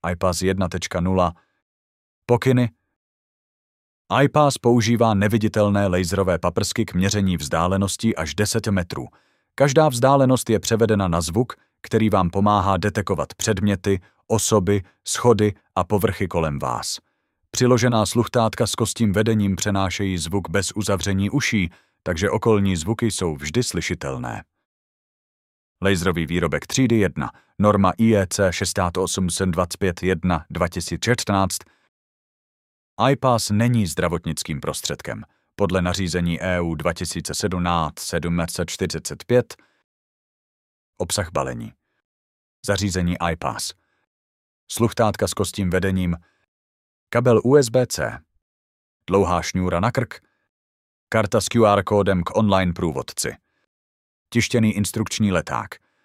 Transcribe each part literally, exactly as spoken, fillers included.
iPass jedna tečka nula. Pokyny. iPass používá neviditelné laserové paprsky k měření vzdáleností až deset metrů. Každá vzdálenost je převedena na zvuk, který vám pomáhá detekovat předměty, osoby, schody a povrchy kolem vás. Přiložená sluchtátka s kostím vedením přenášejí zvuk bez uzavření uší, takže okolní zvuky jsou vždy slyšitelné. Laserový výrobek třídy jedna, norma I E C šest osm dva pět jedna dva tisíce čtrnáct. iPass není zdravotnickým prostředkem. Podle nařízení E U dva tisíce sedmnáct sedm set čtyřicet pět. Obsah balení. Zařízení iPass. Sluchtátka s kostím vedením. Kabel U S B C. Dlouhá šňůra na krk. Karta s Q R kódem k online průvodci. Tištěný instrukční leták.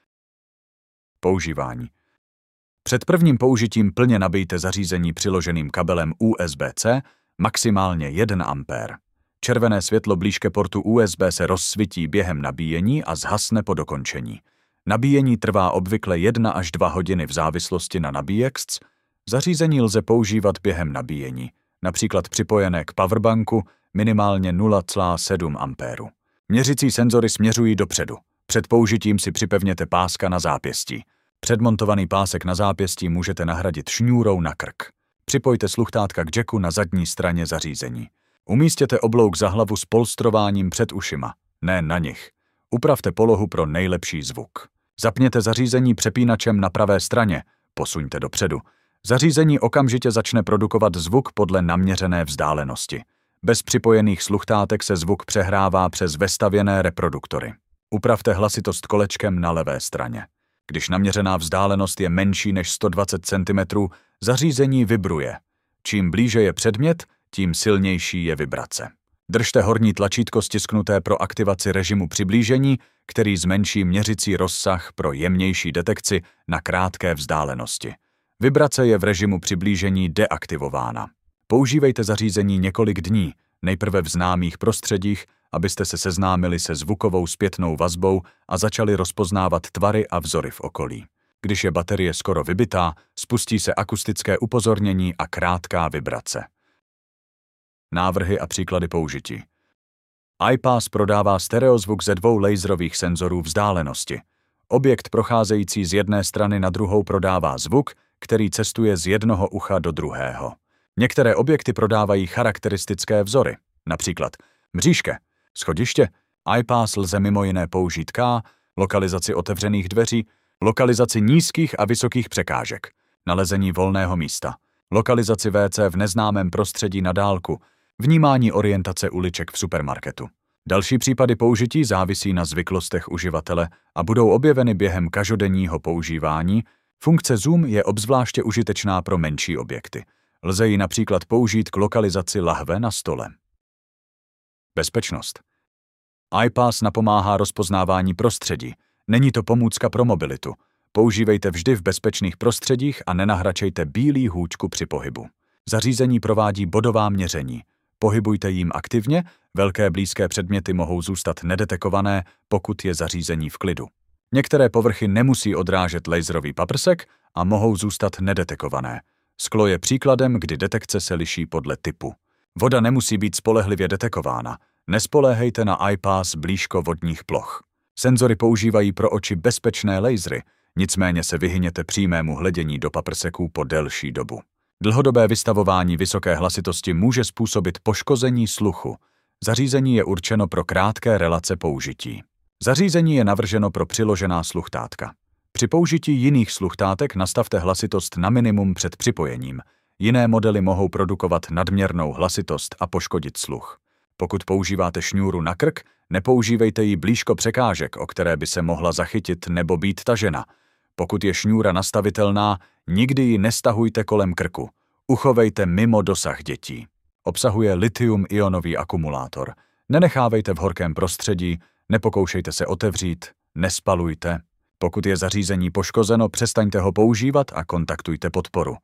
Používání. Před prvním použitím plně nabijte zařízení přiloženým kabelem U S B C, maximálně jeden ampér. Červené světlo blížké portu U S B se rozsvítí během nabíjení a zhasne po dokončení. Nabíjení trvá obvykle jedna až dva hodiny v závislosti na nabíječce. Zařízení lze používat během nabíjení, například připojené k powerbanku, minimálně nula celá sedm ampérů. Měřicí senzory směřují dopředu. Před použitím si připevněte páska na zápěstí. Předmontovaný pásek na zápěstí můžete nahradit šňůrou na krk. Připojte sluchtátka k jacku na zadní straně zařízení. Umístěte oblouk za hlavu s polstrováním před ušima, ne na nich. Upravte polohu pro nejlepší zvuk. Zapněte zařízení přepínačem na pravé straně, posuňte dopředu. Zařízení okamžitě začne produkovat zvuk podle naměřené vzdálenosti. Bez připojených sluchtátek se zvuk přehrává přes vestavěné reproduktory. Upravte hlasitost kolečkem na levé straně. Když naměřená vzdálenost je menší než sto dvacet centimetrů, zařízení vibruje. Čím blíže je předmět, tím silnější je vibrace. Držte horní tlačítko stisknuté pro aktivaci režimu přiblížení, který zmenší měřicí rozsah pro jemnější detekci na krátké vzdálenosti. Vibrace je v režimu přiblížení deaktivována. Používejte zařízení několik dní, nejprve v známých prostředích, abyste se seznámili se zvukovou zpětnou vazbou a začali rozpoznávat tvary a vzory v okolí. Když je baterie skoro vybitá, spustí se akustické upozornění a krátká vibrace. Návrhy a příklady použití. iPass prodává stereozvuk ze dvou laserových senzorů vzdálenosti. Objekt procházející z jedné strany na druhou prodává zvuk, který cestuje z jednoho ucha do druhého. Některé objekty prodávají charakteristické vzory, například mřížke, schodiště. iPass lze mimo jiné použít K, lokalizaci otevřených dveří, lokalizaci nízkých a vysokých překážek, nalezení volného místa, lokalizaci W C v neznámém prostředí na dálku, vnímání orientace uliček v supermarketu. Další případy použití závisí na zvyklostech uživatele a budou objeveny během každodenního používání. Funkce Zoom je obzvláště užitečná pro menší objekty. Lze ji například použít k lokalizaci lahve na stole. Bezpečnost. iPass napomáhá rozpoznávání prostředí. Není to pomůcka pro mobilitu. Používejte vždy v bezpečných prostředích a nenahračejte bílý hůčku při pohybu. Zařízení provádí bodová měření. Pohybujte jím aktivně, velké blízké předměty mohou zůstat nedetekované, pokud je zařízení v klidu. Některé povrchy nemusí odrážet laserový paprsek a mohou zůstat nedetekované. Sklo je příkladem, kdy detekce se liší podle typu. Voda nemusí být spolehlivě detekována. Nespoléhejte na iPass blízko vodních ploch. Senzory používají pro oči bezpečné lasery, nicméně se vyhyněte přímému hledění do paprseků po delší dobu. Dlouhodobé vystavování vysoké hlasitosti může způsobit poškození sluchu. Zařízení je určeno pro krátké relace použití. Zařízení je navrženo pro přiložená sluchtátka. Při použití jiných sluchtátek nastavte hlasitost na minimum před připojením. Jiné modely mohou produkovat nadměrnou hlasitost a poškodit sluch. Pokud používáte šňůru na krk, nepoužívejte ji blízko překážek, o které by se mohla zachytit nebo být tažena. Pokud je šňůra nastavitelná, nikdy ji nestahujte kolem krku. Uchovejte mimo dosah dětí. Obsahuje lithium-ionový akumulátor. Nenechávejte v horkém prostředí, nepokoušejte se otevřít, nespalujte. Pokud je zařízení poškozeno, přestaňte ho používat a kontaktujte podporu.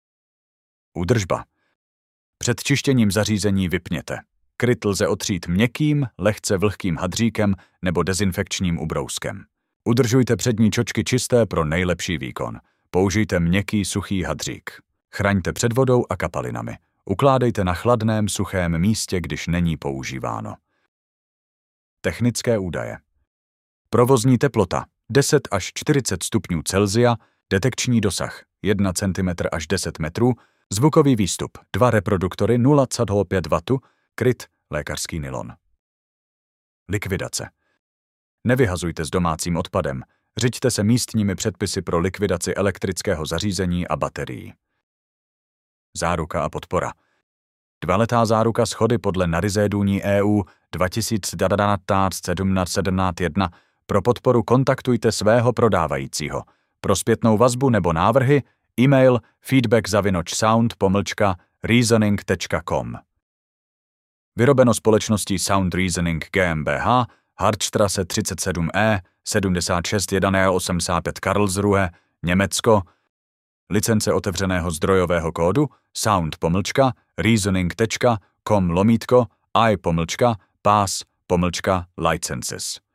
Údržba. Před čištěním zařízení vypněte. Kryt lze otřít měkkým, lehce vlhkým hadříkem nebo dezinfekčním ubrouskem. Udržujte přední čočky čisté pro nejlepší výkon. Použijte měkký suchý hadřík. Chraňte před vodou a kapalinami. Ukládejte na chladném, suchém místě, když není používáno. Technické údaje. Provozní teplota deset až čtyřicet stupňů Celsia, detekční dosah jedna centimetr až deset metrů, zvukový výstup dva reproduktory nula celá pět wattů, kryt lékařský nylon. Likvidace. Nevyhazujte s domácím odpadem, řiďte se místními předpisy pro likvidaci elektrického zařízení a baterií. Záruka a podpora. Dvaletá záruka shody podle nařízení E U dva tisíce devatenáct sedmnáct sedmnáct jedna. Pro podporu kontaktujte svého prodávajícího. Pro zpětnou vazbu nebo návrhy e-mail feedback zavinoč sound pomlčka reasoning tečka com. Vyrobeno společností Sound Reasoning GmbH, Hartstrasse třicet sedm E, sedmdesát šest jedna osmdesát pět Karlsruhe, Německo. Licence otevřeného zdrojového kódu sound pomlčka reasoning tečka com lomítko i pomlčka pass pomlčka licenses.